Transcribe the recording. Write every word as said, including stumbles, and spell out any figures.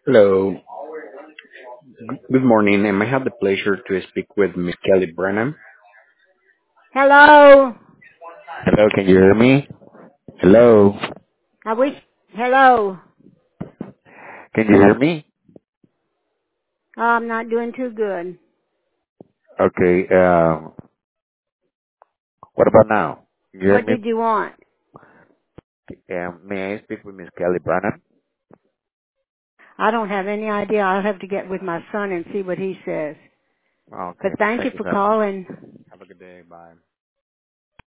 Hello. G- Good morning. Am I have the pleasure to speak with Miss Kelly Brennan? Hello. Hello, can you hear me? Hello. I wish. Hello. Can you hear me? Oh, I'm not doing too good. Okay. Um, what about now? Can you hear What me? did you want? Um, may I speak with Miss Kelly Brennan? I don't have any idea. I'll have to get with my son and see what he says. Okay. But thank you Thank you for so much. calling. Have a good day. Bye.